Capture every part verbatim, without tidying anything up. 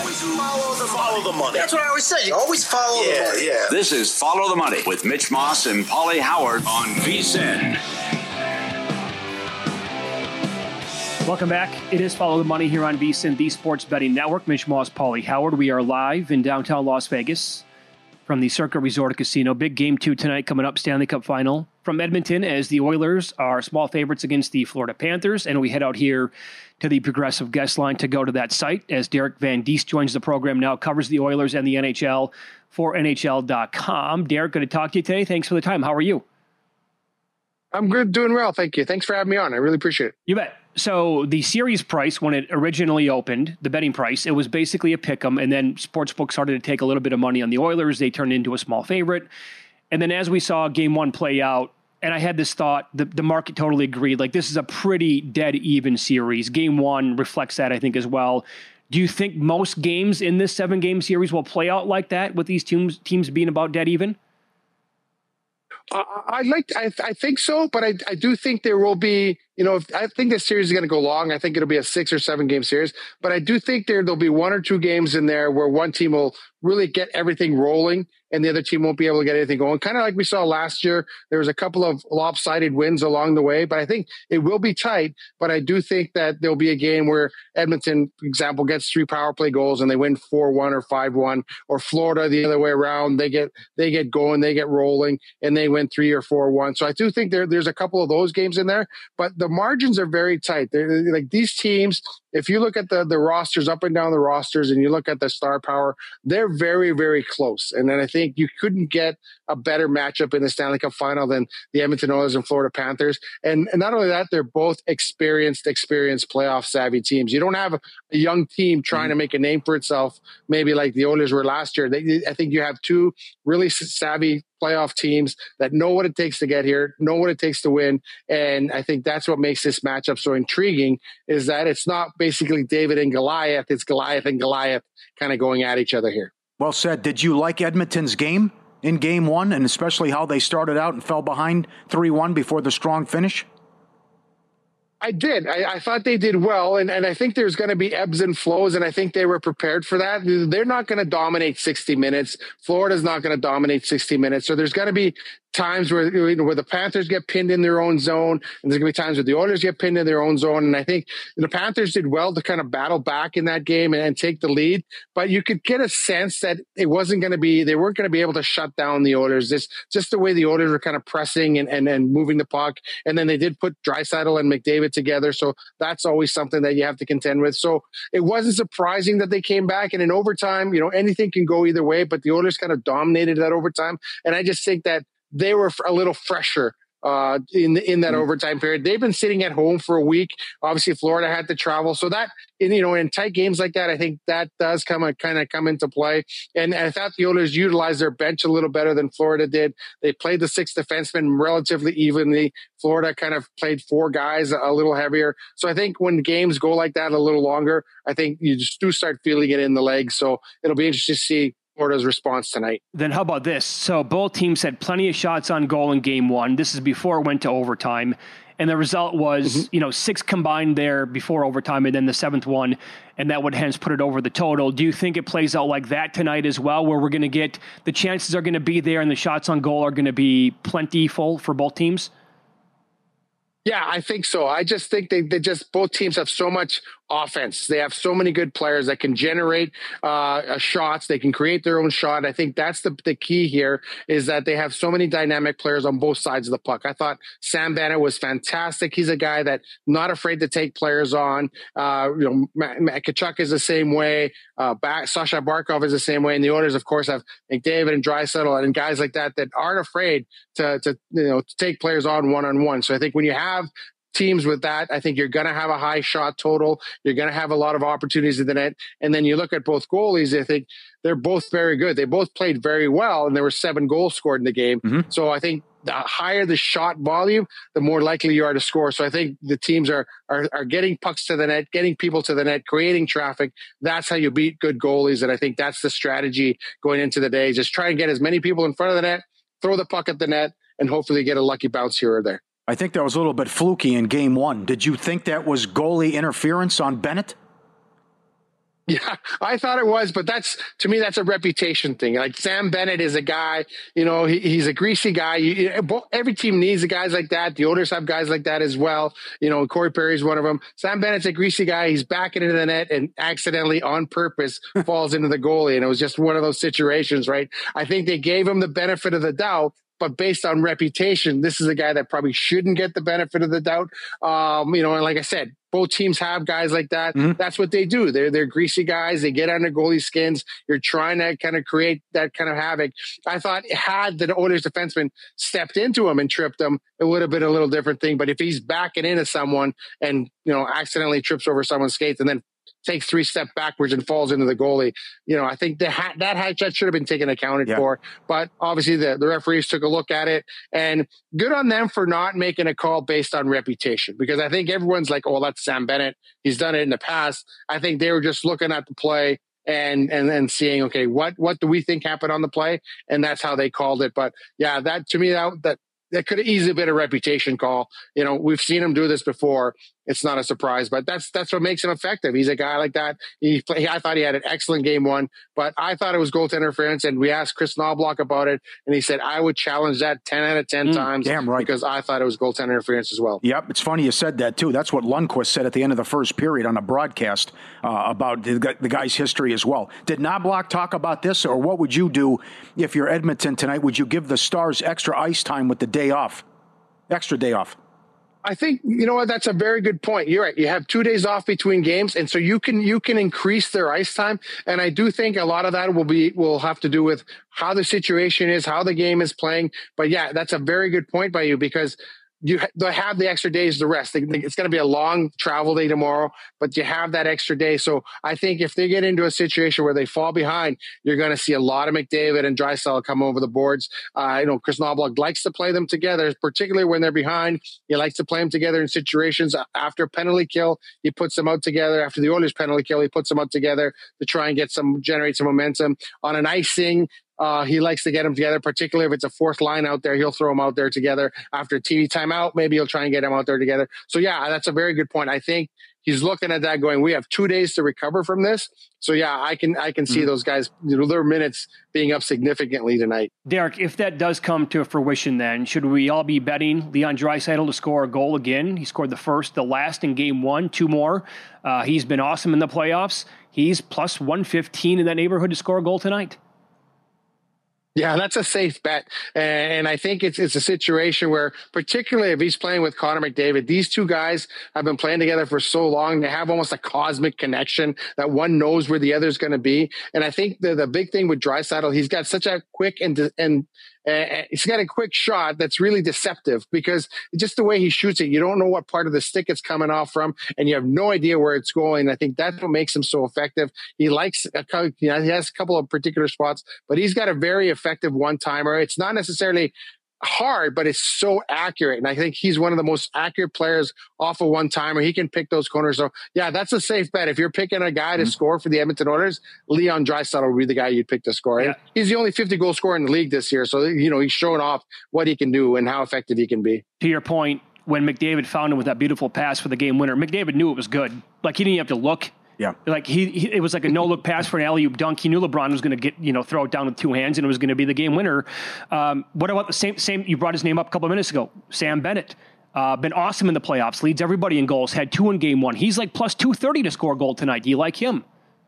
Follow the, follow the money. That's what I always say. You always follow yeah, the money. Yeah. This is Follow the Money with Mitch Moss and Paulie Howard on V S I N. Welcome back. It is Follow the Money here on V S I N, the Sports Betting Network. Mitch Moss, Paulie Howard. We are live in downtown Las Vegas from the Circa Resort Casino. Big game two tonight coming up, Stanley Cup Final from Edmonton, as the Oilers are small favorites against the Florida Panthers. And we head out here to the Progressive guest line to go to that site as Derek Van Diest joins the program now, covers the Oilers and the N H L for N H L dot com. Derek, good to talk to you today. Thanks for the time. How are you? I'm good, doing well. Thank you. Thanks for having me on. I really appreciate it. You bet. So the series price, when it originally opened, the betting price, it was basically a pick 'em, and then Sportsbook started to take a little bit of money on the Oilers. They turned into a small favorite. And then as we saw game one play out, and I had this thought, the, the market totally agreed, like this is a pretty dead even series. Game one reflects that, I think, as well. Do you think most games in this seven-game series will play out like that, with these teams teams being about dead even? Uh, I like, I, I think so, but I, I do think there will be, you know, if, I think this series is going to go long. I think it'll be a six or seven game series, but I do think there, there'll be one or two games in there where one team will really get everything rolling and the other team won't be able to get anything going. Kind of like we saw last year. There was a couple of lopsided wins along the way, but I think it will be tight. But I do think that there'll be a game where Edmonton, for example, gets three power play goals and they win four one or five one, or Florida the other way around. They get, they get going, they get rolling and they win three or four one. So I do think there, there's a couple of those games in there, but the margins are very tight. They're like these teams. If you look at the, the rosters up and down the rosters and you look at the star power, they're very, very close. And then I think you couldn't get a better matchup in the Stanley Cup Final than the Edmonton Oilers and Florida Panthers. And, and not only that, they're both experienced, experienced playoff savvy teams. You don't have a, a young team trying mm-hmm. to make a name for itself, maybe like the Oilers were last year. They, I think you have two really savvy playoff teams that know what it takes to get here, know what it takes to win. And I think that's what makes this matchup so intriguing, is that it's not basically David and Goliath, it's Goliath and Goliath kind of going at each other here. Well said. Did you like Edmonton's game in game one, and especially how they started out and fell behind three one before the strong finish? I did. I, I thought they did well, and, and I think there's going to be ebbs and flows, and I think they were prepared for that. They're not going to dominate sixty minutes. Florida's not going to dominate sixty minutes. So there's going to be times where, you know, where the Panthers get pinned in their own zone, and there's going to be times where the Oilers get pinned in their own zone. And I think the Panthers did well to kind of battle back in that game and, and take the lead. But you could get a sense that it wasn't going to be, they weren't going to be able to shut down the Oilers. Just, just the way the Oilers were kind of pressing and, and, and moving the puck. And then they did put Draisaitl and McDavid together. So that's always something that you have to contend with. So it wasn't surprising that they came back. And in overtime, you know, anything can go either way, but the Oilers kind of dominated that overtime. And I just think that they were a little fresher uh, in in that mm-hmm. overtime period. They've been sitting at home for a week. Obviously, Florida had to travel, so that in, you know, in tight games like that, I think that does come kind of come into play. And I thought the Oilers utilized their bench a little better than Florida did. They played the six defensemen relatively evenly. Florida kind of played four guys a little heavier. So I think when games go like that a little longer, I think you just do start feeling it in the legs. So it'll be interesting to see Florida's response tonight. Then how about this? So both teams had plenty of shots on goal in game one. This is before it went to overtime. And the result was, mm-hmm. you know, six combined there before overtime and then the seventh one. And that would hence put it over the total. Do you think it plays out like that tonight as well, where we're going to get, the chances are going to be there and the shots on goal are going to be plentiful for both teams? Yeah, I think so. I just think they, they just, both teams have so much offense. They have so many good players that can generate uh, shots. They can create their own shot. I think that's the, the key here, is that they have so many dynamic players on both sides of the puck. I thought Sam Bennett was fantastic. He's a guy that not afraid to take players on. Uh, you know, Matt, Matt Tkachuk is the same way. Uh, back, Sasha Barkov is the same way. And the Oilers, of course, have McDavid and Draisaitl and guys like that that aren't afraid to, to you know to take players on one on one. So I think when you have teams with that, I think you're going to have a high shot total. You're going to have a lot of opportunities in the net. And then you look at both goalies, I think they're both very good. They both played very well, and there were seven goals scored in the game. Mm-hmm. So I think the higher the shot volume, the more likely you are to score. So I think the teams are, are, are getting pucks to the net, getting people to the net, creating traffic. That's how you beat good goalies. And I think that's the strategy going into the day. Just try and get as many people in front of the net, throw the puck at the net, and hopefully get a lucky bounce here or there. I think that was a little bit fluky in game one. Did you think that was goalie interference on Bennett? Yeah, I thought it was, but that's, to me, that's a reputation thing. Like Sam Bennett is a guy, you know, he, he's a greasy guy. You, you, every team needs guys like that. The Oilers have guys like that as well. You know, Corey Perry's one of them. Sam Bennett's a greasy guy. He's backing into the net and accidentally on purpose falls into the goalie. And it was just one of those situations, right? I think they gave him the benefit of the doubt. But based on reputation, this is a guy that probably shouldn't get the benefit of the doubt. Um, you know, and like I said, both teams have guys like that. Mm-hmm. That's what they do. They're they're greasy guys. They get under goalie skins. You're trying to kind of create that kind of havoc. I thought had the Oilers defenseman stepped into him and tripped him, it would have been a little different thing. But if he's backing into someone and, you know, accidentally trips over someone's skates and then takes three steps backwards and falls into the goalie, you know, I think that ha- that, ha- that should have been taken accounted yeah. for. But obviously the, the referees took a look at it, and good on them for not making a call based on reputation, because I think everyone's like, oh, that's Sam Bennett. He's done it in the past. I think they were just looking at the play and and then seeing, okay, what what do we think happened on the play? And that's how they called it. But yeah, that to me, that that that could have easily been a reputation call. You know, we've seen him do this before. It's not a surprise, but that's that's what makes him effective. He's a guy like that. He, I thought he had an excellent game one, but I thought it was goaltender interference. And we asked Chris Knobloch about it, and he said, I would challenge that ten out of ten mm, times. Damn right. Because I thought it was goaltender interference as well. Yep, it's funny you said that too. That's what Lundqvist said at the end of the first period on a broadcast uh, about the, the guy's history as well. Did Knobloch talk about this, or what would you do if you're Edmonton tonight? Would you give the Stars extra ice time with the day off, extra day off? I think, you know what, that's a very good point. You're right. You have two days off between games, and so you can you can increase their ice time. And I do think a lot of that will be will have to do with how the situation is, how the game is playing. But yeah, that's a very good point by you, because you they have the extra days to rest. They, it's going to be a long travel day tomorrow, but you have that extra day. So I think if they get into a situation where they fall behind, you're going to see a lot of McDavid and Draisaitl come over the boards. Uh, you know, Chris Knobloch likes to play them together, particularly when they're behind. He likes to play them together in situations after penalty kill. He puts them out together after the Oilers penalty kill. He puts them out together to try and get some generate some momentum on an icing. Uh, he likes to get them together, particularly if it's a fourth line out there. He'll throw them out there together after a T V timeout. Maybe he'll try and get them out there together. So, yeah, that's a very good point. I think he's looking at that going, we have two days to recover from this. So, yeah, I can I can see mm-hmm. those guys, you know, their minutes being up significantly tonight. Derek, if that does come to fruition, then should we all be betting Leon Draisaitl to score a goal again? He scored the first, the last in game one, two more. Uh, he's been awesome in the playoffs. He's plus one fifteen in that neighborhood to score a goal tonight. Yeah, that's a safe bet. And I think it's it's a situation where, particularly if he's playing with Connor McDavid, these two guys have been playing together for so long. They have almost a cosmic connection that one knows where the other is going to be. And I think the, the big thing with Draisaitl, he's got such a quick and and Uh, he's got a quick shot that's really deceptive, because just the way he shoots it, you don't know what part of the stick it's coming off from, and you have no idea where it's going. I think that's what makes him so effective. He likes, a, you know, he has a couple of particular spots, but he's got a very effective one-timer. It's not necessarily hard, but it's so accurate. And I think he's one of the most accurate players off of one timer. He can pick those corners. So yeah, that's a safe bet. If you're picking a guy to mm-hmm. score for the Edmonton Oilers, Leon Draisaitl would be the guy you'd pick to score. Yeah. He's the only fifty goal scorer in the league this year. So, you know, he's showing off what he can do and how effective he can be. To your point, when McDavid found him with that beautiful pass for the game winner, McDavid knew it was good. Like, he didn't have to look. Yeah. Like he, he, it was like a no-look pass for an alley-oop dunk. He knew LeBron was going to get, you know, throw it down with two hands, and it was going to be the game winner. Um, what about the same, same, you brought his name up a couple of minutes ago, Sam Bennett. Uh, been awesome in the playoffs, leads everybody in goals, had two in game one. He's like plus two thirty to score a goal tonight. Do you like him?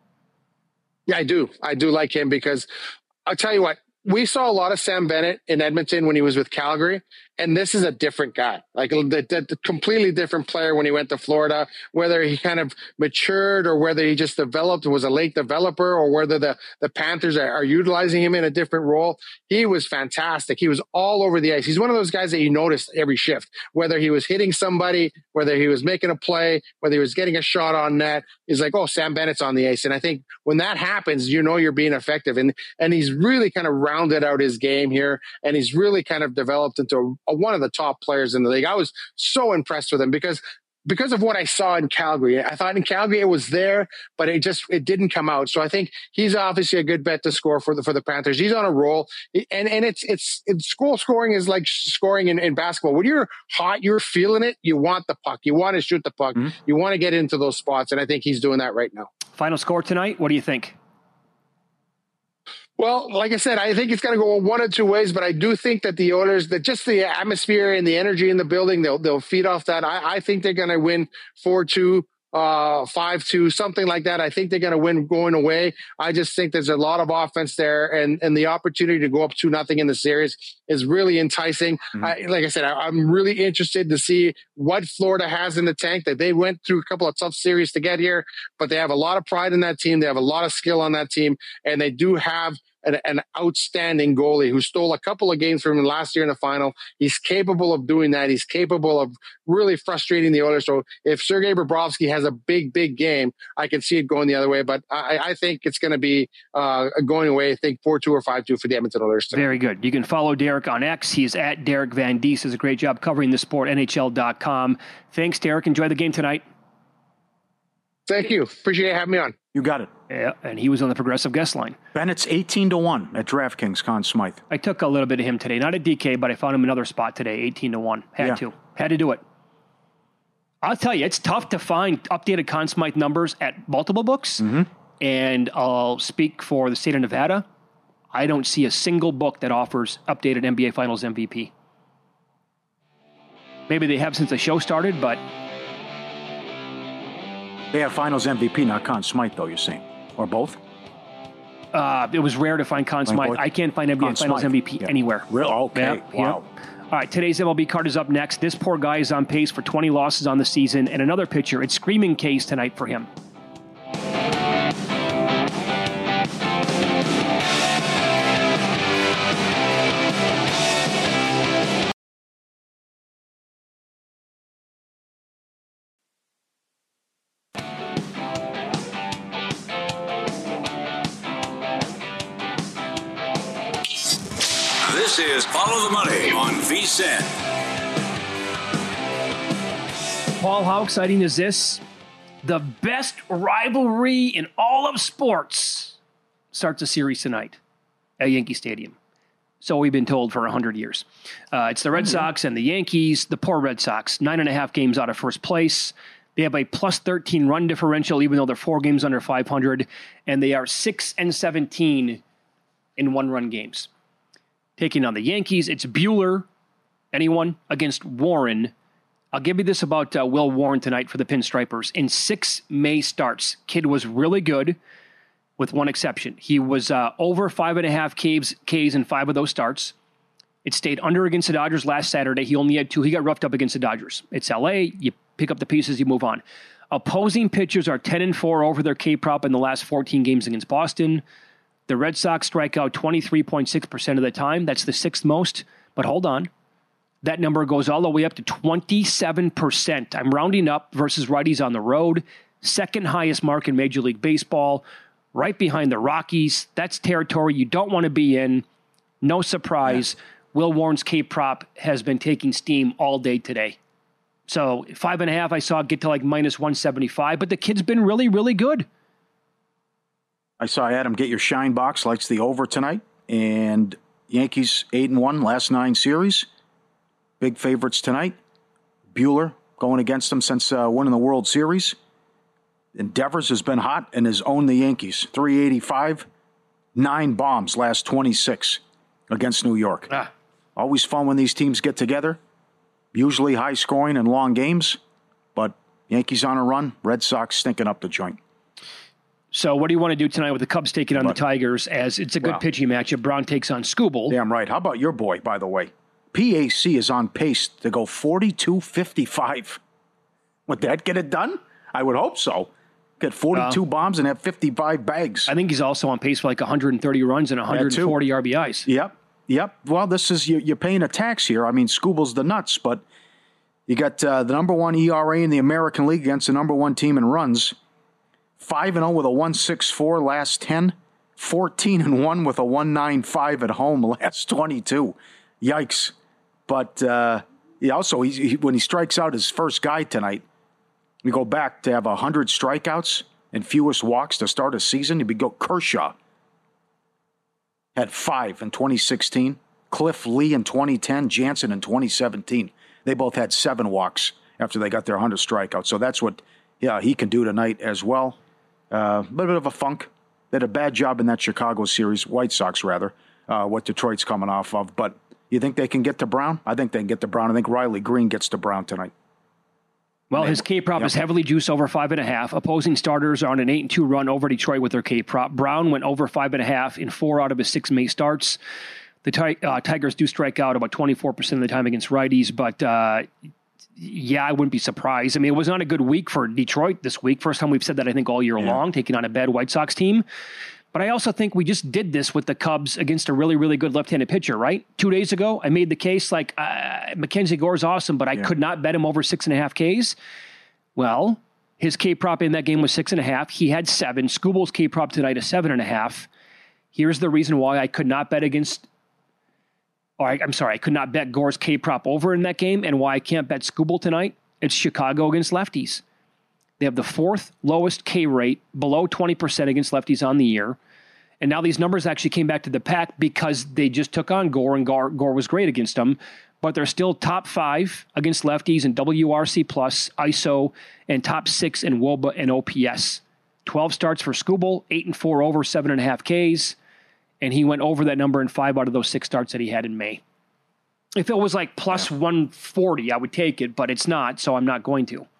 Yeah, I do. I do like him, because I'll tell you what, we saw a lot of Sam Bennett in Edmonton when he was with Calgary, and this is a different guy, like a, a, a completely different player when he went to Florida, whether he kind of matured or whether he just developed, was a late developer, or whether the, the Panthers are, are utilizing him in a different role. He was fantastic. He was all over the ice. He's one of those guys that you noticed every shift, whether he was hitting somebody, whether he was making a play, whether he was getting a shot on net. He's like, oh, Sam Bennett's on the ice. And I think when that happens, you know you're being effective. And and he's really kind of rounded out his game here, and he's really kind of developed into a, a, one of the top players in the league. I was so impressed with him because because of what I saw in Calgary. I thought in Calgary it was there, but it just it didn't come out. So I think he's obviously a good bet to score for the for the Panthers. He's on a roll, and and it's it's, it's goal scoring is like scoring in, in basketball. When you're hot, you're feeling it. You want the puck. You want to shoot the puck. Mm-hmm. You want to get into those spots, and I think he's doing that right now. Final score tonight, what do you think? Well, like I said, I think it's going to go one of two ways, but I do think that the Oilers, that just the atmosphere and the energy in the building, they'll they'll feed off that. I, I think they're going to win four two, uh, five two, something like that. I think they're going to win going away. I just think there's a lot of offense there, and and the opportunity to go up two nothing in the series is really enticing. Mm-hmm. I, like I said, I, I'm really interested to see what Florida has in the tank. That they went through a couple of tough series to get here, but they have a lot of pride in that team. They have a lot of skill on that team, and they do have An, an outstanding goalie who stole a couple of games from him last year in the final. He's capable of doing that. He's capable of really frustrating the Oilers. So if Sergei Bobrovsky has a big, big game, I can see it going the other way. But I, I think it's going to be uh, going away. I think four two or five two for the Edmonton Oilers tonight. Very good. You can follow Derek on X. He's at Derek Van Diest. Does a great job covering the sport, N H L dot com. Thanks, Derek. Enjoy the game tonight. Thank you. Appreciate having me on. You got it. Yeah, and he was on the Progressive Guest line. Bennett's eighteen to one at DraftKings, Conn Smythe. I took a little bit of him today. Not at D K, but I found him another spot today, eighteen to one. Had yeah. to. Had to do it. I'll tell you, it's tough to find updated Conn Smythe numbers at multiple books. Mm-hmm. And I'll speak for the state of Nevada. I don't see a single book that offers updated N B A Finals M V P. Maybe they have since the show started, but... They have Finals M V P, not Conn Smythe, though, you're saying. Or both? Uh, it was rare to find Conn Smythe. I can't find N B A Conn Finals Smythe. M V P yeah. anywhere. Real? Okay. Yeah, Wow. Yeah. All right, today's M L B card is up next. This poor guy is on pace for twenty losses on the season, and another pitcher. It's screaming K's tonight for him. This is Follow the Money on V S I N. Paul, how exciting is this? The best rivalry in all of sports starts a series tonight at Yankee Stadium. So we've been told for one hundred years. Uh, it's the Red mm-hmm. Sox and the Yankees, the poor Red Sox, nine and a half games out of first place. They have a plus thirteen run differential, even though they're four games under five hundred, and they are six and seventeen in one-run games. Taking on the Yankees, it's Buehler, anyone, against Warren. I'll give you this about uh, Will Warren tonight for the Pinstripers. In six May starts, kid was really good, with one exception. He was uh, over five and a half Ks, Ks in five of those starts. It stayed under against the Dodgers last Saturday. He only had two. He got roughed up against the Dodgers. It's L A. You pick up the pieces, you move on. Opposing pitchers are ten and four over their K-prop in the last fourteen games against Boston. The Red Sox strike out twenty-three point six percent of the time. That's the sixth most. But hold on. That number goes all the way up to twenty-seven percent. I'm rounding up versus righties on the road. Second highest mark in Major League Baseball. Right behind the Rockies. That's territory you don't want to be in. No surprise. Yeah. Will Warren's K-prop has been taking steam all day today. So five and a half I saw get to like minus one seventy-five. But the kid's been really, really good. I saw Adam get your shine box, likes the over tonight, and Yankees eight and one last nine series. Big favorites tonight. Buehler going against them since uh, winning the World Series. Endeavors has been hot and has owned the Yankees. three eighty-five, nine bombs last twenty-six against New York. Ah. Always fun when these teams get together. Usually high scoring and long games, but Yankees on a run, Red Sox stinking up the joint. So what do you want to do tonight with the Cubs taking on but, the Tigers, as it's a good wow. pitching matchup? Brown takes on Skubal. Damn right. How about your boy, by the way? P A C is on pace to go forty-two fifty-five. Would that get it done? I would hope so. Get forty-two uh, bombs and have fifty-five bags. I think he's also on pace for like one hundred thirty runs and one hundred forty R B Is. Yep. Yep. Well, this is, you're paying a tax here. I mean, Skubal's the nuts, but you got uh, the number one E R A in the American League against the number one team in runs. five and oh with a one sixty-four last ten. fourteen and one with a one ninety-five at home last twenty-two. Yikes. But uh, he also, he, he, when he strikes out his first guy tonight, we go back to have one hundred strikeouts and fewest walks to start a season. He'd be go Kershaw. Had five in twenty sixteen. Cliff Lee in twenty ten. Jansen in twenty seventeen. They both had seven walks after they got their one hundred strikeouts. So that's what yeah, he can do tonight as well. Uh, a little bit of a funk. They did a bad job in that Chicago series, White Sox rather, uh, what Detroit's coming off of. But you think they can get to Brown? I think they can get to Brown. I think Riley Green gets to Brown tonight. Well, his K-prop Yep. is heavily juiced over five and a half. Opposing starters are on an eight and two run over Detroit with their K-prop. Brown went over five and a half in four out of his six May starts. The ti- uh, Tigers do strike out about twenty-four percent of the time against righties, but uh, yeah, I wouldn't be surprised. I mean, it was not a good week for Detroit this week. First time we've said that, I think, all year Yeah. long, taking on a bad White Sox team. But I also think we just did this with the Cubs against a really, really good left-handed pitcher, right? Two days ago, I made the case like uh, Mackenzie Gore's awesome, but I Yeah. could not bet him over six and a half Ks. Well, his K-prop in that game was six and a half. He had seven. Skubal's K-prop tonight is seven and a half. Here's the reason why I could not bet against, or I, I'm sorry, I could not bet Gore's K-prop over in that game and why I can't bet Skubal tonight. It's Chicago against lefties. They have the fourth lowest K rate, below twenty percent against lefties on the year. And now these numbers actually came back to the pack because they just took on Gore, and Gore, Gore was great against them. But they're still top five against lefties in W R C plus, I S O, and top six in W O B A and O P S. twelve starts for Skubal, eight and four over, seven and a half Ks. And he went over that number in five out of those six starts that he had in May. If it was like plus yeah. one forty, I would take it, but it's not, so I'm not going to.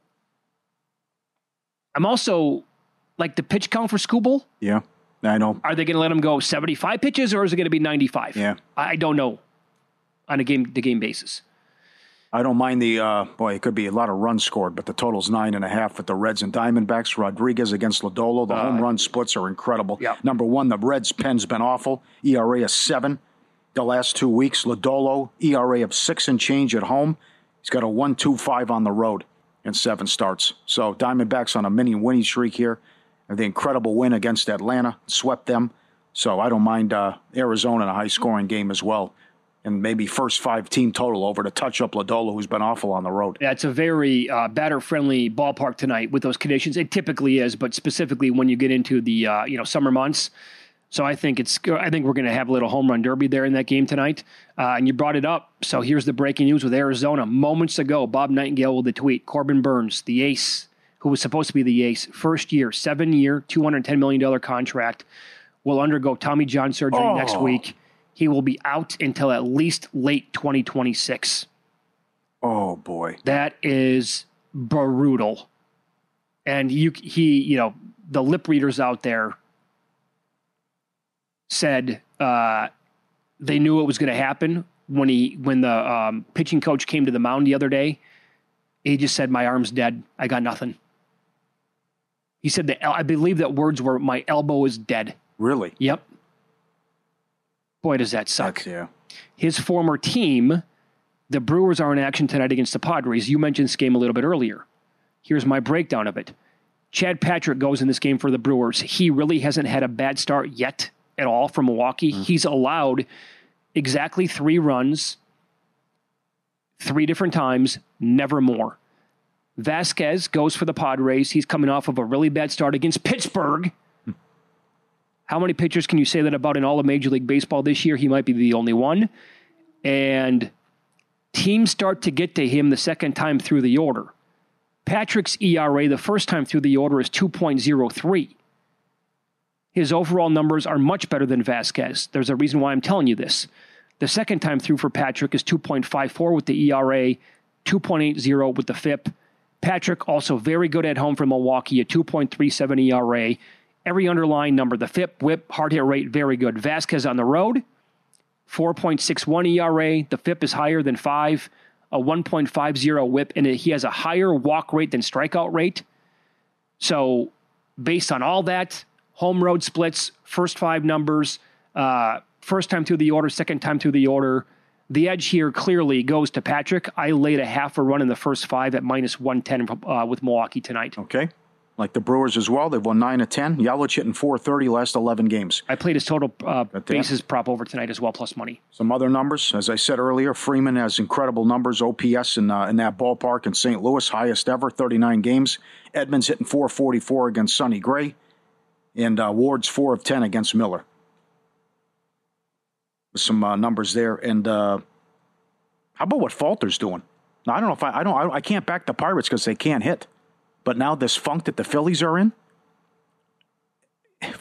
I'm also, like, the pitch count for Skubal. Yeah, I know. Are they going to let him go seventy-five pitches, or is it going to be ninety-five? Yeah. I don't know on a game-to-game basis. I don't mind the, uh, boy, it could be a lot of runs scored, but the total's nine and a half with the Reds and Diamondbacks. Rodriguez against Lodolo. The uh, home run splits are incredible. Yeah. Number one, the Reds' pen's been awful. E R A of seven the last two weeks. Lodolo, E R A of six and change at home. He's got a one two five on the road in seven starts. So Diamondbacks on a mini winning streak here. And the incredible win against Atlanta, swept them. So I don't mind uh, Arizona in a high-scoring game as well. And maybe first five team total over to touch up Lodolo, who's been awful on the road. Yeah, it's a very uh, batter-friendly ballpark tonight with those conditions. It typically is, but specifically when you get into the uh, you know summer months. So I think it's. I think we're going to have a little home run derby there in that game tonight. Uh, and you brought it up. So here's the breaking news with Arizona. Moments ago, Bob Nightingale with the tweet: Corbin Burns, the ace, who was supposed to be the ace, first year, seven-year, two hundred ten million dollars contract, will undergo Tommy John surgery oh. next week. He will be out until at least late twenty twenty-six. Oh, boy. That is brutal. And you, he, you know, the lip readers out there said uh, they knew it was going to happen when he, when the um, pitching coach came to the mound the other day. He just said, "My arm's dead. I got nothing." He said that, I believe that words were, "My elbow is dead." Really? Yep. Boy, does that suck. That's, yeah. His former team, the Brewers, are in action tonight against the Padres. You mentioned this game a little bit earlier. Here's my breakdown of it. Chad Patrick goes in this game for the Brewers. He really hasn't had a bad start yet at all from Milwaukee. Mm. He's allowed exactly three runs, three different times, never more. Vasquez goes for the Padres. He's coming off of a really bad start against Pittsburgh. How many pitchers can you say that about in all of Major League Baseball this year? He might be the only one. And teams start to get to him the second time through the order. Patrick's E R A the first time through the order is two point oh three. His overall numbers are much better than Vasquez. There's a reason why I'm telling you this. The second time through for Patrick is two point five four with the E R A, two point eight oh with the F I P. Patrick also very good at home for Milwaukee, a two point three seven E R A. Every underlying number, the F I P, whip, hard hit rate, very good. Vasquez on the road, four point six one E R A. The F I P is higher than five, a one point five oh whip, and he has a higher walk rate than strikeout rate. So based on all that, home road splits, first five numbers, uh, first time through the order, second time through the order, the edge here clearly goes to Patrick. I laid a half a run in the first five at minus one ten uh, with Milwaukee tonight. Okay. Like the Brewers as well. They've won nine of ten. Yelich hitting four thirty last eleven games. I played his total uh, bases prop over tonight as well, plus money. Some other numbers. As I said earlier, Freeman has incredible numbers. O P S in, uh, in that ballpark in Saint Louis, highest ever, thirty-nine games. Edmonds hitting four forty-four against Sonny Gray. And uh, Ward's four of ten against Miller. Some uh, numbers there. And uh, how about what Falter's doing? Now, I don't know if I, I don't, I, I can't back the Pirates because they can't hit. But now this funk that the Phillies are in,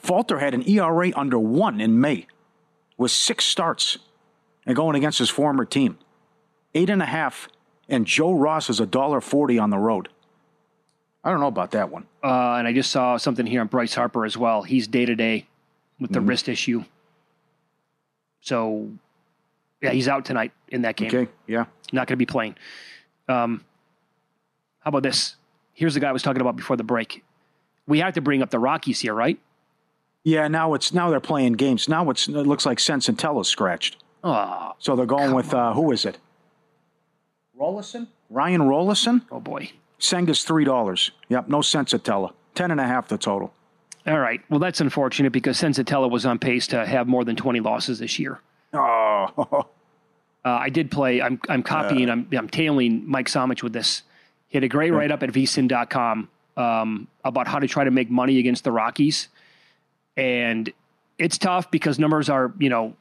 Falter had an E R A under one in May with six starts and going against his former team. Eight and a half, and Joe Ross is one dollar forty on the road. I don't know about that one. Uh, and I just saw something here on Bryce Harper as well. He's day-to-day with the mm-hmm. wrist issue. So, yeah, he's out tonight in that game. Okay, yeah. Not going to be playing. Um, how about this? Here's the guy I was talking about before the break. We have to bring up the Rockies here, right? Yeah, now it's now they're playing games. Now it's, it looks like Senzatella's scratched. Oh, so they're going with, uh, who is it? Rollison? Ryan Rollison? Oh, boy. Senga's three dollars. Yep, no Senzatella. Ten and a half the total. All right. Well, that's unfortunate because Senzatella was on pace to have more than twenty losses this year. Oh. uh, I did play. I'm I'm copying. Uh, I'm I'm tailing Mike Somich with this. He had a great yeah. write-up at V S I N dot com um, about how to try to make money against the Rockies. And it's tough because numbers are, you know,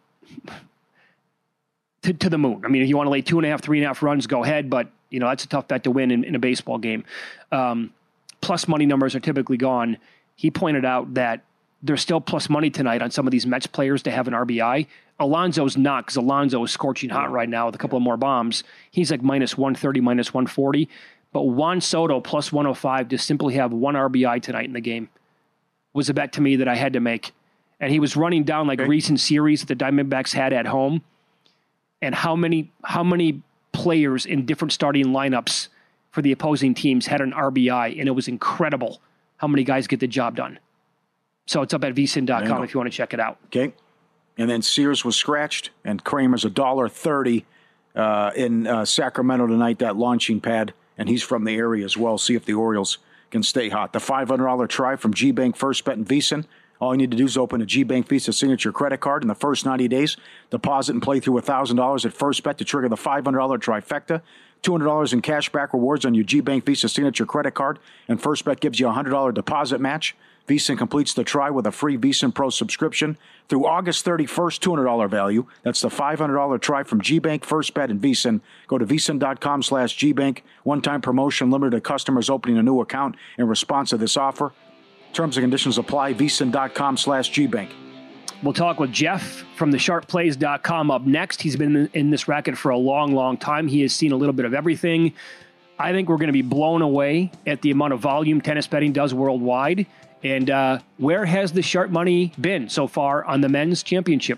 to, to the moon. I mean, if you want to lay two and a half, three and a half runs, go ahead. But, you know, that's a tough bet to win in, in a baseball game. Um, plus money numbers are typically gone. He pointed out that there's still plus money tonight on some of these Mets players to have an R B I. Alonso's not, because Alonso is scorching hot right now with a couple of more bombs. He's like minus one thirty, minus one forty. But Juan Soto plus one oh five to simply have one R B I tonight in the game was a bet to me that I had to make. And he was running down like okay. recent series that the Diamondbacks had at home. And how many how many players in different starting lineups for the opposing teams had an R B I, and it was incredible how many guys get the job done. So it's up at V S I N dot com if you want to check it out. Okay. And then Sears was scratched, and Kramer's one dollar thirty uh, in uh, Sacramento tonight, that launching pad, and he's from the area as well. See if the Orioles can stay hot. The five hundred dollars try from G-Bank First Bet and V S I N. All you need to do is open a G-Bank Visa Signature credit card in the first ninety days. Deposit and play through one thousand dollars at First Bet to trigger the five hundred dollars trifecta. two hundred dollars in cash back rewards on your G-Bank Visa Signature credit card. And First Bet gives you a one hundred dollars deposit match. V S I N completes the try with a free V S I N Pro subscription through August thirty-first, two hundred dollars value. That's the five hundred dollars try from G-Bank, First Bet, and V S I N. Go to V S I N dot com slash G-Bank. One-time promotion limited to customers opening a new account in response to this offer. Terms and conditions apply. V S I N dot com slash G-Bank. We'll talk with Jeff from the sharp plays dot com up next. He's been in this racket for a long, long time. He has seen a little bit of everything. I think we're going to be blown away at the amount of volume tennis betting does worldwide. And uh, where has the sharp money been so far on the men's championship?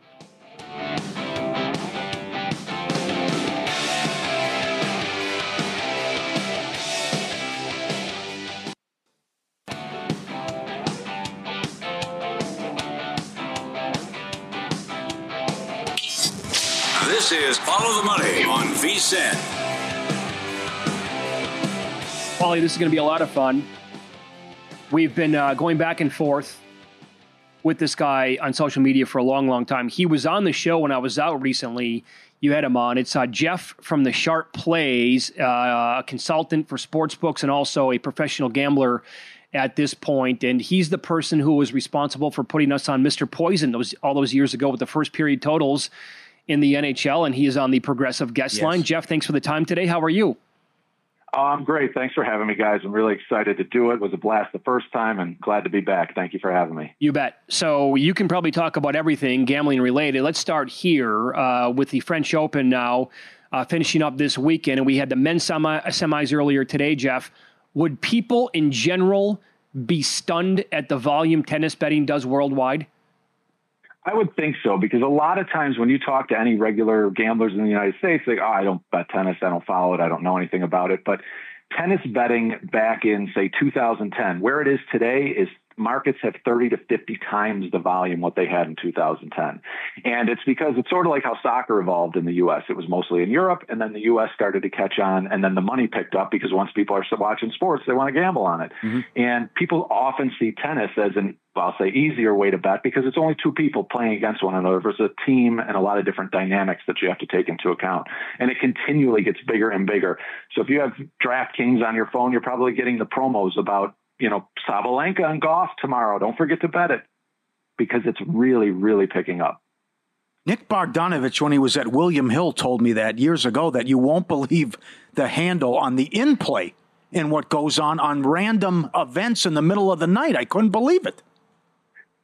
This is Follow the Money on V S I N. Paulie, this is going to be a lot of fun. We've been uh, going back and forth with this guy on social media for a long, long time. He was on the show when I was out recently. You had him on. It's uh, Jeff from the Sharp Plays, uh, a consultant for sports books and also a professional gambler at this point. And he's the person who was responsible for putting us on Mister Poison those all those years ago with the first period totals in the N H L. And he is on the Progressive Guest yes. line. Jeff, thanks for the time today. How are you? Oh, I'm great. Thanks for having me, guys. I'm really excited to do it. It was a blast the first time and glad to be back. Thank you for having me. You bet. So you can probably talk about everything gambling related. Let's start here uh, with the French Open now uh, finishing up this weekend. And we had the men's semi- semis earlier today, Jeff. Would people in general be stunned at the volume tennis betting does worldwide? I would think so, because a lot of times when you talk to any regular gamblers in the United States, they go, oh, I don't bet tennis, I don't follow it, I don't know anything about it. But tennis betting back in, say, two thousand ten, where it is today is markets have thirty to fifty times the volume what they had in two thousand ten. And it's because it's sort of like how soccer evolved in the U S. It was mostly in Europe, and then the U S started to catch on, and then the money picked up because once people are watching sports, they want to gamble on it. Mm-hmm. And people often see tennis as an, I'll say, easier way to bet because it's only two people playing against one another versus a team and a lot of different dynamics that you have to take into account. And it continually gets bigger and bigger. So if you have DraftKings on your phone, you're probably getting the promos about, you know, Sabalenka and golf tomorrow. Don't forget to bet it because it's really, really picking up. Nick Bogdanovich, when he was at William Hill, told me that years ago that you won't believe the handle on the in-play in what goes on on random events in the middle of the night. I couldn't believe it.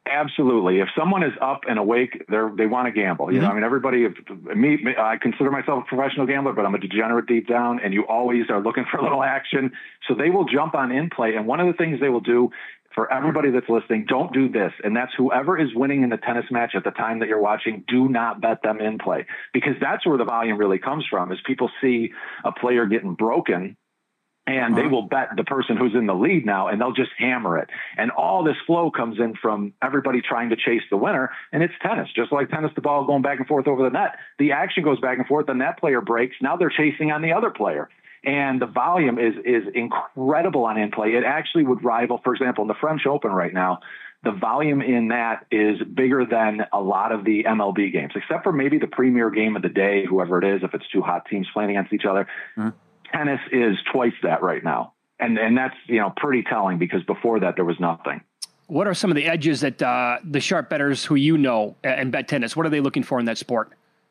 Absolutely. If someone is up and awake, they're, they want to gamble. You mm-hmm. know, I mean, everybody, me, me, I consider myself a professional gambler, but I'm a degenerate deep down, and you always are looking for a little action. So they will jump on in play. And one of the things they will do for everybody that's listening, don't do this. And that's whoever is winning in the tennis match at the time that you're watching, do not bet them in play, because that's where the volume really comes from, is people see a player getting broken, and they will bet the person who's in the lead now, and they'll just hammer it. And all this flow comes in from everybody trying to chase the winner. And it's tennis, just like tennis, the ball going back and forth over the net. The action goes back and forth, and that player breaks. Now they're chasing on the other player. And the volume is is incredible on in play. It actually would rival, for example, in the French Open right now, the volume in that is bigger than a lot of the M L B games, except for maybe the premier game of the day, whoever it is, if it's two hot teams playing against each other. Mm-hmm. Tennis is twice that right now. And and that's, you know, pretty telling, because before that there was nothing. What are some of the edges that uh, the sharp bettors who you know and bet tennis, what are they looking for in that sport?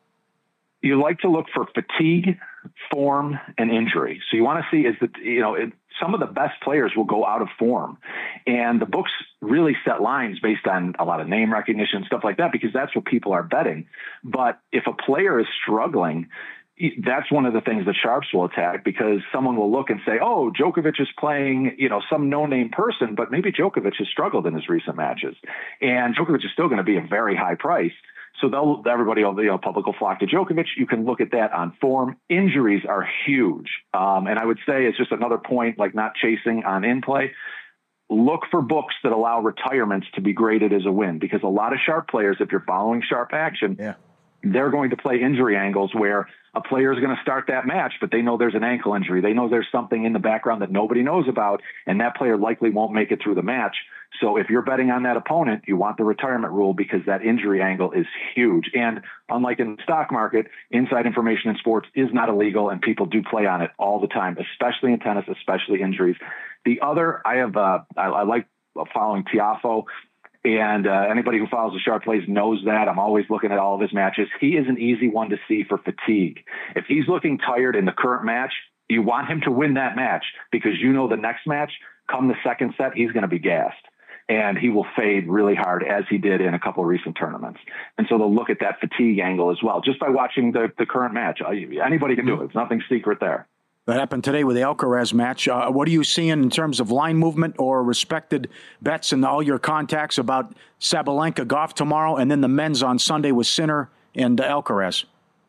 You like to look for fatigue, form, and injury. So you want to see is that, you know, it, some of the best players will go out of form, and the books really set lines based on a lot of name recognition, stuff like that, because that's what people are betting. But if a player is struggling, that's one of the things that sharps will attack, because someone will look and say, oh, Djokovic is playing, you know, some no-name person, but maybe Djokovic has struggled in his recent matches, and Djokovic is still going to be a very high price. So they'll, everybody, you know, public will flock to Djokovic. You can look at that on form. Injuries are huge. Um, and I would say it's just another point, like not chasing on in play. Look for books that allow retirements to be graded as a win, because a lot of sharp players, if you're following sharp action, yeah. they're going to play injury angles where a player is going to start that match, but they know there's an ankle injury. They know there's something in the background that nobody knows about, and that player likely won't make it through the match. So if you're betting on that opponent, you want the retirement rule, because that injury angle is huge. And unlike in the stock market, inside information in sports is not illegal, and people do play on it all the time, especially in tennis, especially injuries. The other, I have, uh, I, I like following Tiafoe. And uh, anybody who follows the sharp plays knows that. I'm always looking at all of his matches. He is an easy one to see for fatigue. If he's looking tired in the current match, you want him to win that match, because you know the next match, come the second set, he's going to be gassed. And he will fade really hard, as he did in a couple of recent tournaments. And so they'll look at that fatigue angle as well, just by watching the, the current match. Anybody can do it. It's nothing secret there. That happened today with the Alcaraz match. Uh, what are you seeing in terms of line movement or respected bets and all your contacts about Sabalenka Goff tomorrow, and then the men's on Sunday with Sinner and uh, Alcaraz?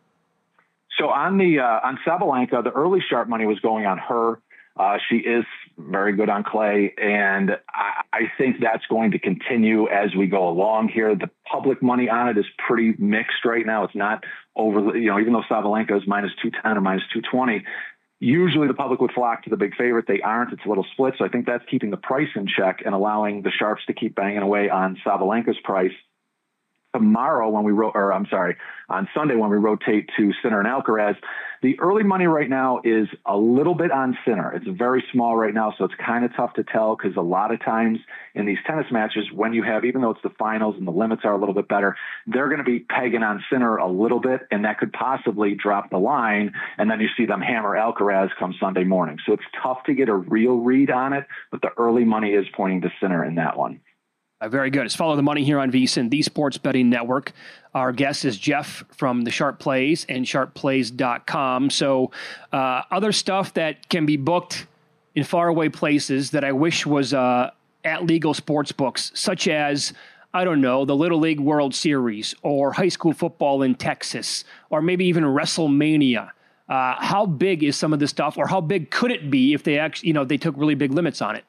So on the uh, on Sabalenka, the early sharp money was going on her. Uh, she is very good on clay, and I, I think that's going to continue as we go along here. The public money on it is pretty mixed right now. It's not over, you know, even though Sabalenka is minus two ten or minus two twenty. Usually the public would flock to the big favorite. They aren't. It's a little split. So I think that's keeping the price in check and allowing the sharps to keep banging away on Sabalenka's price. Tomorrow when we ro- or I'm sorry, on Sunday when we rotate to Sinner and Alcaraz, the early money right now is a little bit on Sinner. It's very small right now, so it's kind of tough to tell, because a lot of times in these tennis matches, when you have, even though it's the finals and the limits are a little bit better, they're going to be pegging on Sinner a little bit, and that could possibly drop the line, and then you see them hammer Alcaraz come Sunday morning. So it's tough to get a real read on it, but the early money is pointing to Sinner in that one. Uh, very good. It's Follow the Money here on VSiN, the Sports Betting Network. Our guest is Jeff from the Sharp Plays and sharp plays dot com. So uh, other stuff that can be booked in faraway places that I wish was uh, at legal sports books, such as, I don't know, the Little League World Series or high school football in Texas, or maybe even WrestleMania. Uh, how big is some of this stuff, or how big could it be if they actually, you know, they took really big limits on it?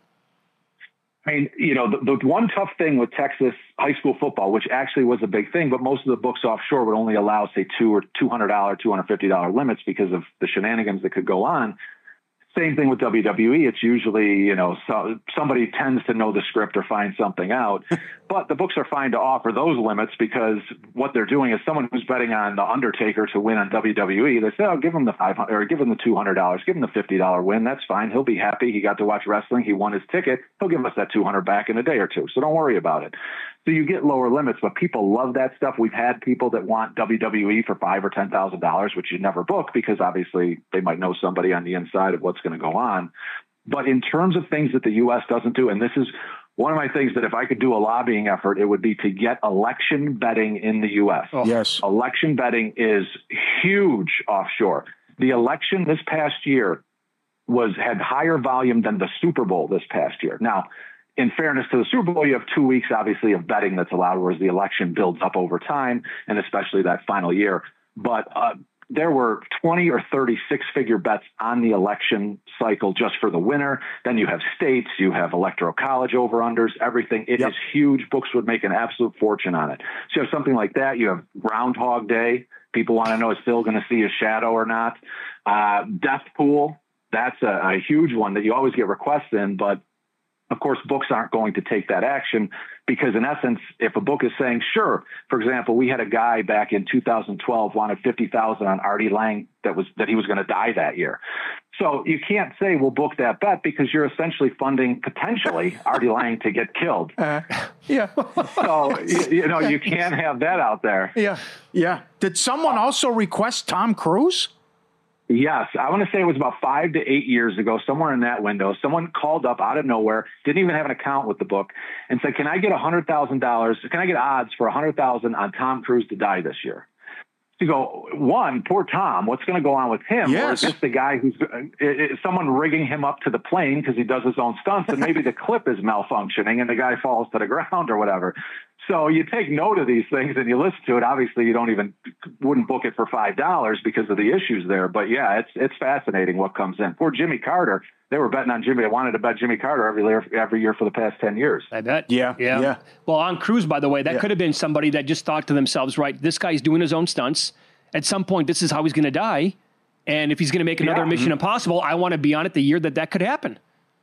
I mean, you know, the, the one tough thing with Texas high school football, which actually was a big thing, but most of the books offshore would only allow, say, two or two hundred dollars, two hundred fifty dollars limits because of the shenanigans that could go on. Same thing with W W E. It's usually, you know, so, somebody tends to know the script or find something out. But the books are fine to offer those limits, because what they're doing is someone who's betting on The Undertaker to win on W W E, they say, oh, give him the five hundred dollars or give him the two hundred dollars, give him the fifty dollars win. That's fine. He'll be happy. He got to watch wrestling. He won his ticket. He'll give us that two hundred dollars back in a day or two. So don't worry about it. So you get lower limits, but people love that stuff. We've had people that want W W E for five or ten thousand dollars, which you never book, because obviously they might know somebody on the inside of what's going to go on. But in terms of things that the U S doesn't do, and this is one of my things that if I could do a lobbying effort, it would be to get election betting in the U S. Oh. Yes. Election betting is huge offshore. The election this past year was had higher volume than the Super Bowl this past year. Now, in fairness to the Super Bowl, you have two weeks, obviously, of betting that's allowed, whereas the election builds up over time, and especially that final year. But uh, there were twenty or thirty six-figure bets on the election cycle just for the winner. Then you have states, you have electoral college over-unders, everything. It Yep. is huge. Books would make an absolute fortune on it. So you have something like that. You have Groundhog Day. People want to know is Phil going to see a shadow or not. Uh, Death Pool. That's a, a huge one that you always get requests in, but of course, books aren't going to take that action because, in essence, if a book is saying, sure, for example, we had a guy back in two thousand twelve wanted fifty thousand on Artie Lang that was that he was going to die that year. So you can't say we'll book that bet because you're essentially funding potentially Artie Lang to get killed. Uh, yeah. So you, you know you can't have that out there. Yeah. Yeah. Did someone also request Tom Cruise? Yes, I want to say it was about five to eight years ago, somewhere in that window. Someone called up out of nowhere, didn't even have an account with the book, and said, "Can I get a hundred thousand dollars? Can I get odds for a hundred thousand on Tom Cruise to die this year?" To go, one, poor Tom. What's going to go on with him? Yes. Or is this the guy who's is someone rigging him up to the plane because he does his own stunts, and maybe the clip is malfunctioning and the guy falls to the ground or whatever? So you take note of these things and you listen to it. Obviously, you don't even wouldn't book it for five dollars because of the issues there. But yeah, it's it's fascinating what comes in. Poor Jimmy Carter. They were betting on Jimmy. They wanted to bet Jimmy Carter every year, every year for the past ten years. I bet. Yeah, yeah. yeah. Well, on Cruise, by the way, that Yeah. could have been somebody that just thought to themselves, right, this guy's doing his own stunts. At some point, this is how he's going to die. And if he's going to make another Yeah. Mission Impossible, I want to be on it the year that that could happen.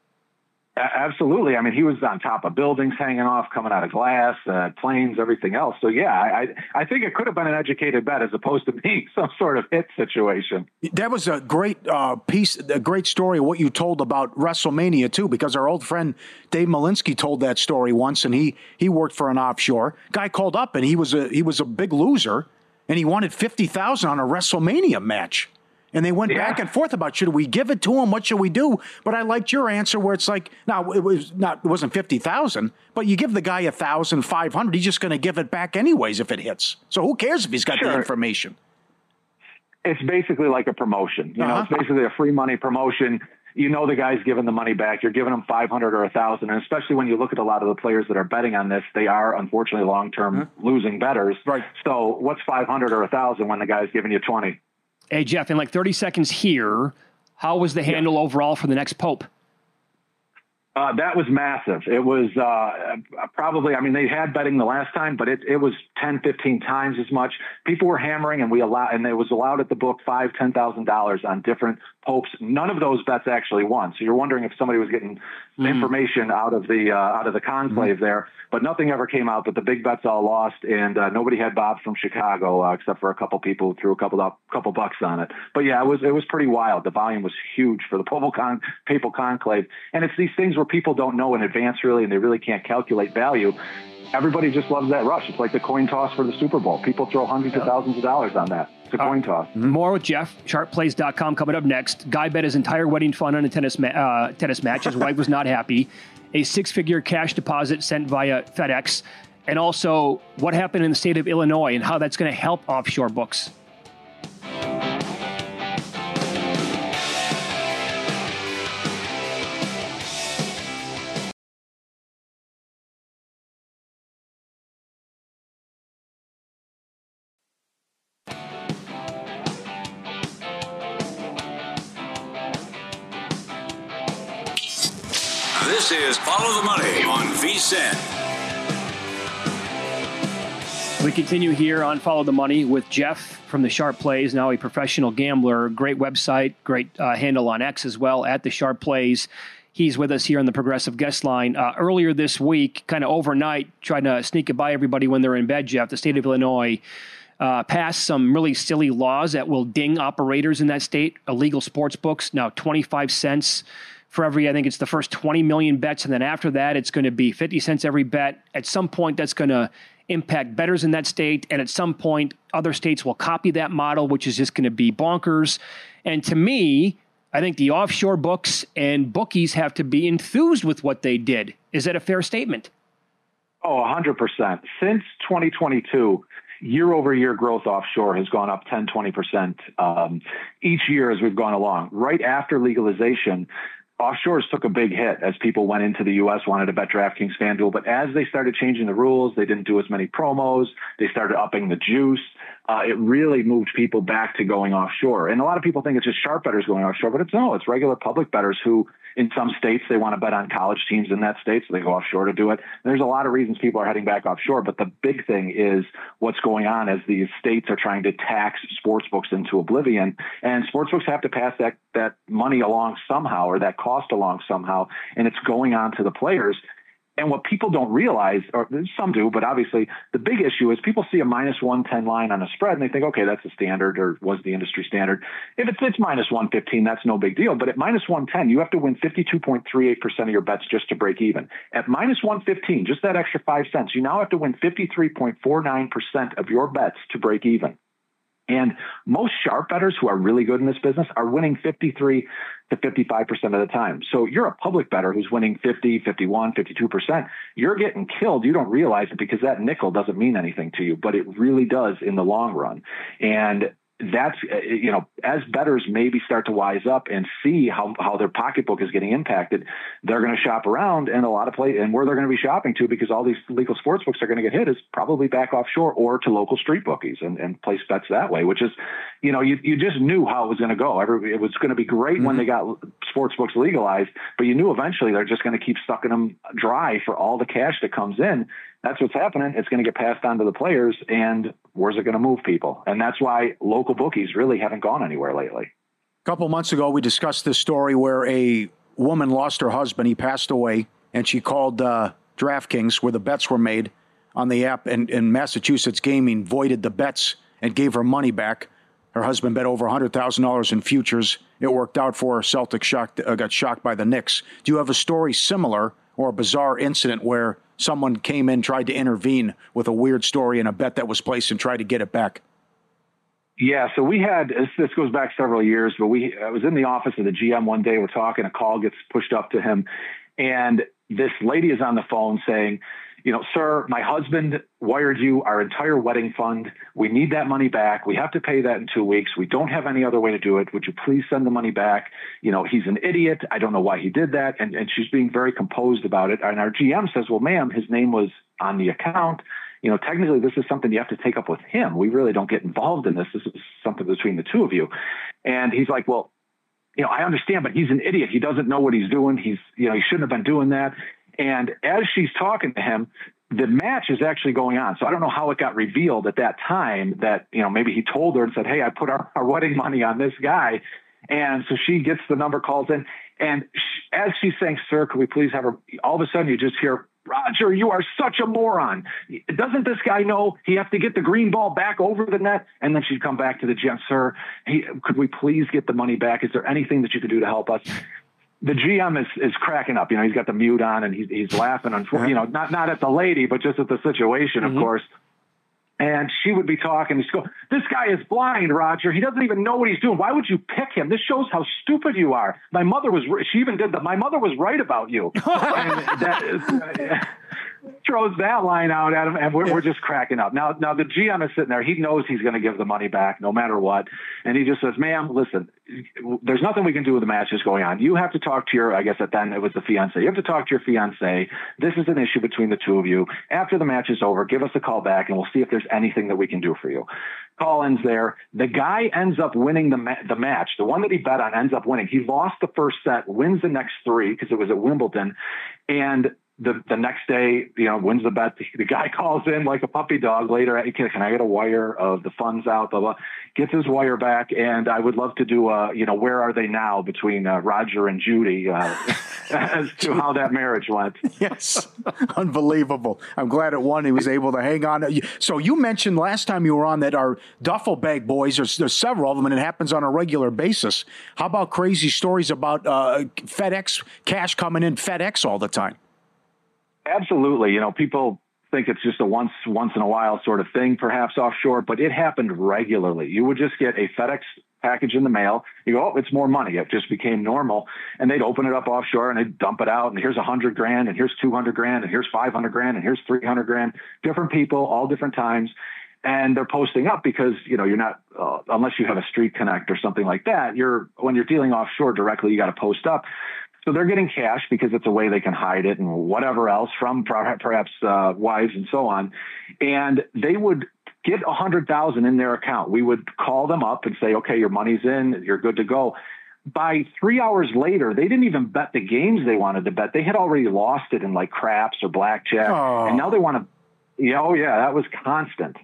A- Absolutely. I mean, he was on top of buildings hanging off, coming out of glass, uh, planes, everything else. So, yeah, I, I think it could have been an educated bet as opposed to being some sort of hit situation. That was a great uh, piece, a great story of what you told about WrestleMania, too, because our old friend Dave Malinsky told that story once, and he he worked for an offshore. Guy called up, and he was a, he was a big loser, and he wanted fifty thousand dollars on a WrestleMania match. And they went Yeah. back and forth about, should we give it to him? What should we do? But I liked your answer where it's like, now it was not, it wasn't fifty thousand, but you give the guy a thousand five hundred, he's just going to give it back anyways if it hits. So who cares if he's got the Sure. information? It's basically like a promotion. You know, Uh-huh. it's basically a free money promotion. You know, the guy's giving the money back. You're giving him five hundred or a thousand. And especially when you look at a lot of the players that are betting on this, they are unfortunately long-term losing bettors. Right. So what's five hundred or a thousand when the guy's giving you twenty? Hey, Jeff, in like thirty seconds here, how was the handle overall for the next Pope? Uh, that was massive. It was uh, probably, I mean, they had betting the last time, but it, it was ten, fifteen times as much. People were hammering, and we allow, and it was allowed at the book five, ten thousand dollars on different popes. None of those bets actually won. So you're wondering if somebody was getting mm. information out of the uh, out of the conclave mm. there, but nothing ever came out. But the big bets all lost, and uh, nobody had Bob from Chicago uh, except for a couple people who threw a couple up, couple bucks on it. But yeah, it was it was pretty wild. The volume was huge for the papal con- papal conclave, and it's these things where people don't know in advance really, and they really can't calculate value. Everybody just loves that rush. It's like the coin toss for the Super Bowl. People throw hundreds yeah. of thousands of dollars on that. It's a coin uh, toss. More with Jeff, sharp plays dot com coming up next. Guy bet his entire wedding fund on a tennis, ma- uh, tennis match. His wife was not happy. A six-figure cash deposit sent via FedEx. And also what happened in the state of Illinois and how that's going to help offshore books. This is Follow the Money on V S I N. We continue here on Follow the Money with Jeff from the Sharp Plays, now a professional gambler. Great website, great uh, handle on X as well, at the Sharp Plays. He's with us here on the Progressive Guest Line. Uh, earlier this week, kind of overnight, trying to sneak it by everybody when they're in bed, Jeff, the state of Illinois uh, passed some really silly laws that will ding operators in that state, illegal sports books, now twenty-five cents for every, I think it's the first twenty million bets. And then after that, it's going to be fifty cents every bet. At some point, that's going to impact bettors in that state. And at some point, other states will copy that model, which is just going to be bonkers. And to me, I think the offshore books and bookies have to be enthused with what they did. Is that a fair statement? Oh, one hundred percent. Since twenty twenty-two, year over year growth offshore has gone up ten, twenty percent um, each year as we've gone along. Right after legalization, offshores took a big hit as people went into the U S, wanted to bet DraftKings, FanDuel. But as they started changing the rules, they didn't do as many promos. They started upping the juice. Uh, it really moved people back to going offshore. And a lot of people think it's just sharp bettors going offshore, but it's no, it's regular public bettors who in some states, they want to bet on college teams in that state, so they go offshore to do it. And there's a lot of reasons people are heading back offshore, but the big thing is what's going on as these states are trying to tax sports books into oblivion. And sports books have to pass that, that money along somehow, or that cost along somehow, and it's going on to the players. And what people don't realize, or some do, but obviously the big issue is people see a minus one ten line on a spread and they think, okay, that's the standard, or was the industry standard. If it's, it's minus one fifteen, that's no big deal. But at minus one ten, you have to win fifty-two point three eight percent of your bets just to break even. At minus one fifteen, just that extra five cents, you now have to win fifty-three point four nine percent of your bets to break even. And most sharp bettors who are really good in this business are winning fifty-three to fifty-five percent of the time. So you're a public bettor who's winning fifty, fifty-one, fifty-two percent. You're getting killed. You don't realize it because that nickel doesn't mean anything to you, but it really does in the long run. And that's, you know, as bettors maybe start to wise up and see how, how their pocketbook is getting impacted, they're going to shop around, and a lot of play, and where they're going to be shopping to, because all these legal sports books are going to get hit, is probably back offshore or to local street bookies and, and place bets that way, which is, you know, you, you just knew how it was going to go. Every, it was going to be great mm-hmm. when they got sports books legalized, but you knew eventually they're just going to keep sucking them dry for all the cash that comes in. That's what's happening. It's going to get passed on to the players, and where's it going to move people? And that's why local bookies really haven't gone anywhere lately. A couple months ago, we discussed this story where a woman lost her husband. He passed away, and she called uh, DraftKings, where the bets were made on the app, and, and Massachusetts Gaming voided the bets and gave her money back. Her husband bet over one hundred thousand dollars in futures. It worked out for her. Celtics shocked, uh, got shocked by the Knicks. Do you have a story similar or a bizarre incident where someone came in, tried to intervene with a weird story and a bet that was placed and tried to get it back? Yeah, so we had, this, this goes back several years, but we I was in the office of the G M one day. We're talking, a call gets pushed up to him, and this lady is on the phone saying, you know, sir, my husband wired you our entire wedding fund. We need that money back. We have to pay that in two weeks. We don't have any other way to do it. Would you please send the money back? You know, he's an idiot. I don't know why he did that. And, and she's being very composed about it. And our G M says, well, ma'am, his name was on the account. You know, technically, this is something you have to take up with him. We really don't get involved in this. This is something between the two of you. And he's like, well, you know, I understand, but he's an idiot. He doesn't know what he's doing. He's, you know, he shouldn't have been doing that. And as she's talking to him, the match is actually going on. So I don't know how it got revealed at that time that, you know, maybe he told her and said, hey, I put our, our wedding money on this guy. And so she gets the number, calls in. And she, as she's saying, sir, could we please have her? All of a sudden you just hear, Roger, you are such a moron. Doesn't this guy know he has to get the green ball back over the net? And then she'd come back to the G M, sir, he, could we please get the money back? Is there anything that you could do to help us? The G M is, is cracking up. You know, he's got the mute on and he's, he's laughing, unfor- you know, not, not at the lady, but just at the situation, of mm-hmm. course. And she would be talking. She'd go, this guy is blind, Roger. He doesn't even know what he's doing. Why would you pick him? This shows how stupid you are. My mother was, she even did that. My mother was right about you. And that is, uh, throws that line out at him, and we're, we're just cracking up. Now, now the G M is sitting there. He knows he's going to give the money back no matter what. And he just says, ma'am, listen, there's nothing we can do with the match that's going on. You have to talk to your, I guess at then it was the fiance. You have to talk to your fiance. This is an issue between the two of you. After the match is over, give us a call back and we'll see if there's anything that we can do for you. Call ends there. The guy ends up winning the ma- the match. The one that he bet on ends up winning. He lost the first set, wins the next three because it was at Wimbledon. And The the next day, you know, wins the bet. The, the guy calls in like a puppy dog later. Can, can I get a wire of the funds out? Blah, blah. Gets his wire back. And I would love to do a, you know, where are they now between uh, Roger and Judy uh, as to how that marriage went. Yes. Unbelievable. I'm glad it won. He was able to hang on. So you mentioned last time you were on that our duffel bag boys, there's, there's several of them, and it happens on a regular basis. How about crazy stories about uh, FedEx cash coming in FedEx all the time? Absolutely. You know, people think it's just a once once in a while sort of thing, perhaps offshore, but it happened regularly. You would just get a FedEx package in the mail. You go, oh, it's more money. It just became normal. And they'd open it up offshore and they'd dump it out. And here's a hundred grand and here's two hundred grand and here's five hundred grand and here's three hundred grand. Different people, all different times. And they're posting up because, you know, you're not, uh, unless you have a street connect or something like that, you're, when you're dealing offshore directly, you got to post up. So they're getting cash because it's a way they can hide it and whatever else from perhaps uh, wives and so on. And they would get a hundred thousand in their account. We would call them up and say, okay, your money's in, you're good to go. By three hours later, they didn't even bet the games they wanted to bet. They had already lost it in like craps or blackjack. Oh. And now they want to, yeah, oh yeah, that was constant.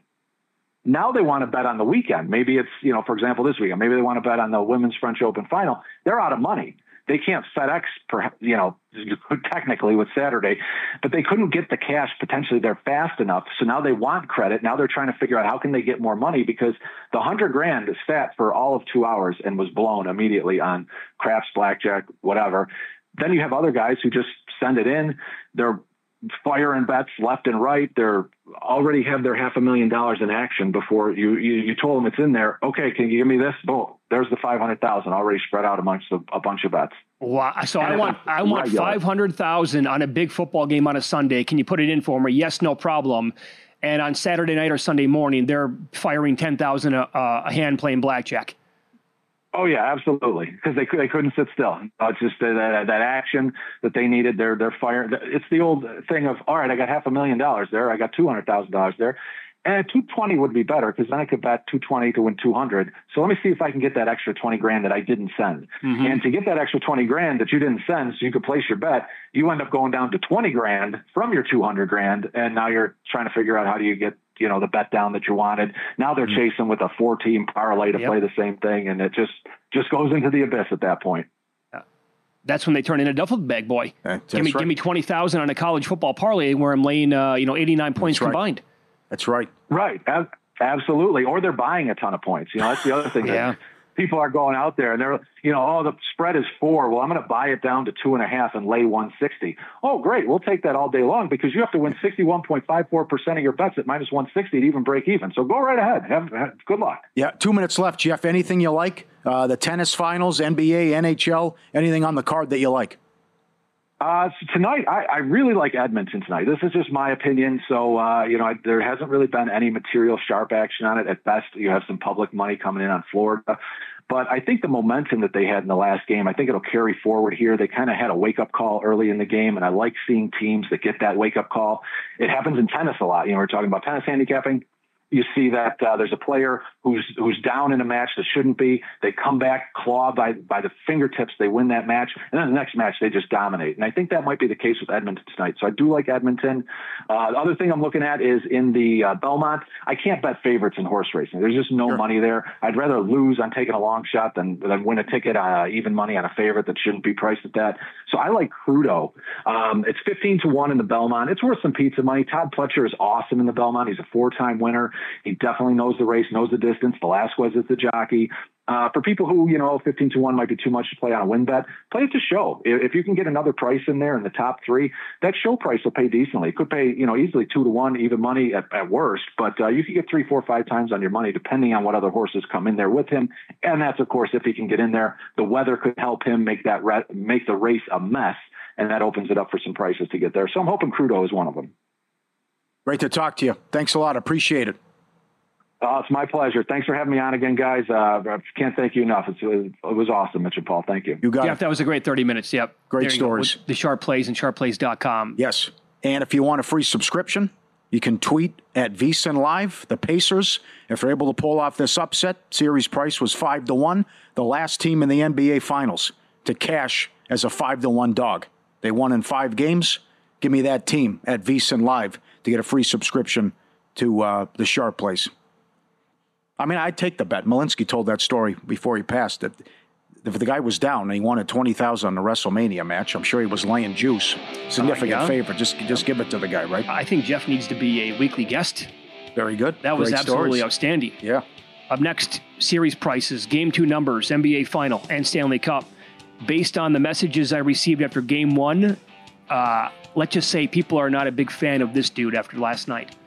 Now they want to bet on the weekend. Maybe it's, you know, for example, this weekend, maybe they want to bet on the Women's French Open final. They're out of money. They can't FedEx, perhaps, you know, technically with Saturday, but they couldn't get the cash potentially there fast enough. So now they want credit. Now they're trying to figure out how can they get more money because the hundred grand is sat for all of two hours and was blown immediately on craps, blackjack, whatever. Then you have other guys who just send it in. They're firing bets left and right. They're already have their half a million dollars in action before you, you, you told them it's in there. Okay. Can you give me this? Boom. There's the five hundred thousand already spread out amongst a, a bunch of bets. Wow. So and I want, I want five hundred thousand on a big football game on a Sunday. Can you put it in for me? Yes, no problem. And on Saturday night or Sunday morning, they're firing ten thousand a, a hand playing blackjack. Oh yeah, absolutely. Because they they couldn't sit still. Uh, it's just that, that that action that they needed. They're they're firing. It's the old thing of, all right, I got half a million dollars there. I got two hundred thousand dollars there, and two twenty would be better because then I could bet two twenty to win two hundred. So let me see if I can get that extra twenty grand that I didn't send. Mm-hmm. And to get that extra twenty grand that you didn't send, so you could place your bet, you end up going down to twenty grand from your two hundred grand, and now you're trying to figure out how do you get, you know, the bet down that you wanted. Now they're mm-hmm. chasing with a four team parlay to yep. play the same thing. And it just, just goes into the abyss at that point. Yeah. That's when they turn into duffel bag boy. That's give me, right. give me twenty thousand on a college football parlay where I'm laying, uh, you know, eighty-nine points that's right. combined. That's right. Right. Ab- absolutely. Or they're buying a ton of points. You know, that's the other thing. yeah. That people are going out there and they're, you know, oh, the spread is four. Well, I'm going to buy it down to two and a half and lay one sixty. Oh, great. We'll take that all day long because you have to win sixty-one point five four percent of your bets at minus one sixty to even break even. So go right ahead. Have, have good luck. Yeah. Two minutes left, Jeff. Anything you like? Uh, the tennis finals, N B A, N H L, anything on the card that you like? Uh, so tonight, I, I really like Edmonton tonight. This is just my opinion. So, uh, you know, I, there hasn't really been any material sharp action on it. At best, you have some public money coming in on Florida. But I think the momentum that they had in the last game, I think it'll carry forward here. They kind of had a wake-up call early in the game, and I like seeing teams that get that wake-up call. It happens in tennis a lot. You know, we're talking about tennis handicapping. You see that uh, there's a player who's who's down in a match that shouldn't be. They come back, claw by by the fingertips. They win that match, and then the next match they just dominate. And I think that might be the case with Edmonton tonight. So I do like Edmonton. Uh, the other thing I'm looking at is in the uh, Belmont. I can't bet favorites in horse racing. There's just no sure. money there. I'd rather lose on taking a long shot than than win a ticket, uh, even money on a favorite that shouldn't be priced at that. So I like Crudo. Um, it's fifteen to one in the Belmont. It's worth some pizza money. Todd Pletcher is awesome in the Belmont. He's a four-time winner. He definitely knows the race, knows the distance. Velasquez is the jockey. Uh, for people who, you know, fifteen to one might be too much to play on a win bet, play it to show. If, if you can get another price in there in the top three, that show price will pay decently. It could pay, you know, easily two to one, even money at, at worst. But uh, you could get three, four, five times on your money, depending on what other horses come in there with him. And that's, of course, if he can get in there. The weather could help him make that re- make the race a mess, and that opens it up for some prices to get there. So I'm hoping Crudo is one of them. Great to talk to you. Thanks a lot. Appreciate it. Oh, it's my pleasure. Thanks for having me on again, guys. Uh, I can't thank you enough. It's, it was awesome, Mitch and Paul. Thank you. You got Jeff, it. that was a great thirty minutes. Yep. Great there stories. The Sharp Plays and sharp plays dot com. Yes. And if you want a free subscription, you can tweet at VSiN Live. The Pacers, if they're able to pull off this upset, series price was five to one. The last team in the N B A Finals to cash as a five to one dog. They won in five games. Give me that team at VSiN Live to get a free subscription to uh, the Sharp Plays. I mean, I'd take the bet. Malinsky told that story before he passed. That if the guy was down and he wanted twenty thousand dollars on a WrestleMania match, I'm sure he was laying juice. Significant uh, yeah. favor. Just just give it to the guy, right? I think Jeff needs to be a weekly guest. Very good. That was Great absolutely stories. outstanding. Yeah. Up next, series prices, game two numbers, N B A Final, and Stanley Cup. Based on the messages I received after game one, uh, let's just say people are not a big fan of this dude after last night.